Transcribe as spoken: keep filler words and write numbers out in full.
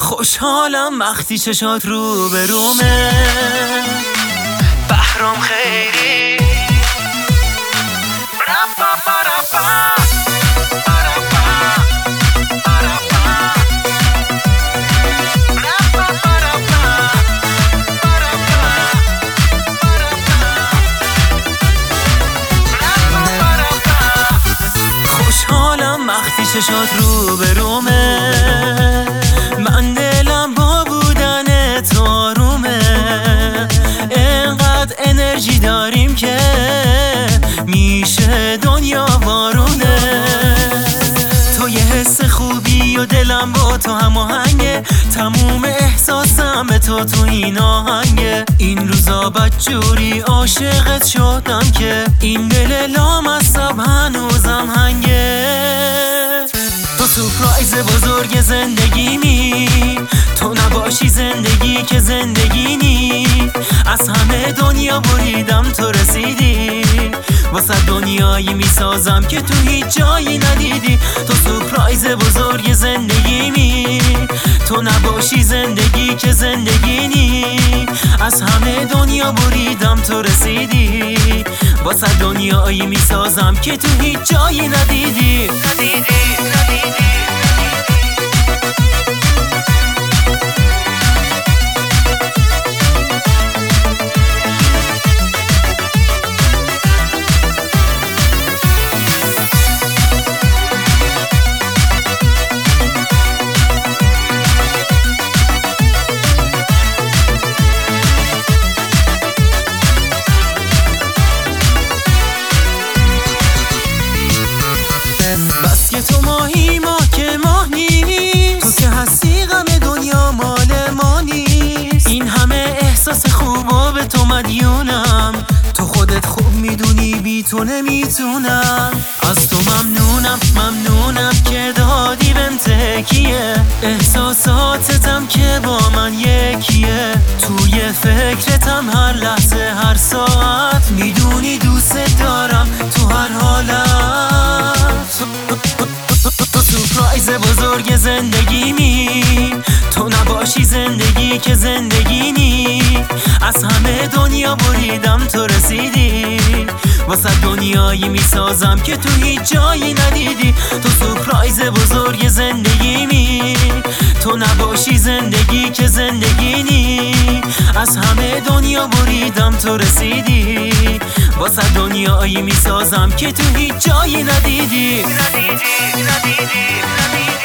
خوشحالم وقتی چشات رو به رومه. بهرام خیری خوشحالم وقتی چشات رو به رومه. من دلم با بودن تو آرومه. اینقدر انرژی داریم که میشه دنیا بارونه. تو یه حس خوبی و دلم با تو هماهنگه. تموم احساسم به تو تو این آهنگه. این روزا بدجوری عاشقت شدم که این دل لامصب هنوزم هنگه. تو سورپرایز بزرگ زندگیمی. تو نباشی زندگی که زندگی نی. از همه دنیا بریدم تو رسیدی. واسه دنیایی میسازم که تو هیچ جایی ندیدی. تو سورپرایز بزرگ زندگیمی. تو نباشی زندگی که زندگی نی. از همه دنیا بریدم تو رسیدی. واسه دنیایی میسازم که تو هیچ جایی ندیدی ندیدی ندیدی. بس که تو ماهی ما که ماه نیست. تو که هستی غم دنیا مال ما نیست. این همه احساس خوبا به تو مدیونم. تو خودت خوب میدونی بی تو نمیتونم. از تو ممنونم ممنونم که دادی بهم تکیه. احساساتتم که با من یکیه. توی فکرتم هر لحظه هر ساعت. میدونی دوست دارم تو هر حالت. تو سورپرایز بزرگ زندگیمی. تو نباشی زندگی که زندگی نی. از همه دنیا بریدم تو رسیدی. واسه دنیایی میسازم که تو هیچ جایی ندیدی. تو سورپرایز بزرگ زندگیمی. تو نباشی زندگی که زندگی نی. از همه دنیا بریدم تو رسیدی. واسه دنیایی میسازم که تو هیچ جایی ندیدی ندیدی ندیدی ندیدی.